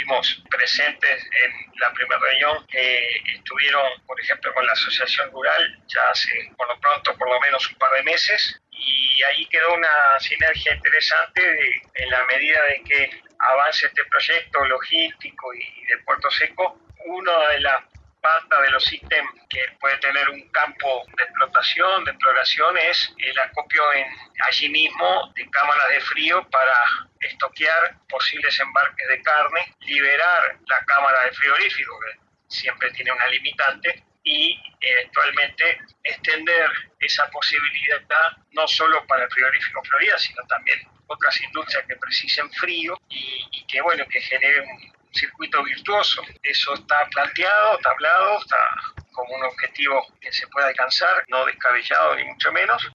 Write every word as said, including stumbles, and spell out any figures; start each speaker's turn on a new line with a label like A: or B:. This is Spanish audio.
A: estuvimos presentes en la primera reunión que estuvieron, por ejemplo, con la Asociación Rural, ya hace por lo pronto por lo menos un par de meses, y ahí quedó una sinergia interesante de, en la medida de que avance este proyecto logístico y de Puerto Seco. Una de las patas de los ítems que puede tener un campo de explotación, de exploración, es el acopio en, allí mismo de cámaras de frío para estoquear posibles embarques de carne, liberar la cámara de frigorífico, que siempre tiene una limitante, y eventualmente extender esa posibilidad no solo para el frigorífico Florida, sino también otras industrias que precisen frío y, y que bueno, que generen un circuito virtuoso. Eso está planteado, está hablado, está como un objetivo que se puede alcanzar, no descabellado ni mucho menos,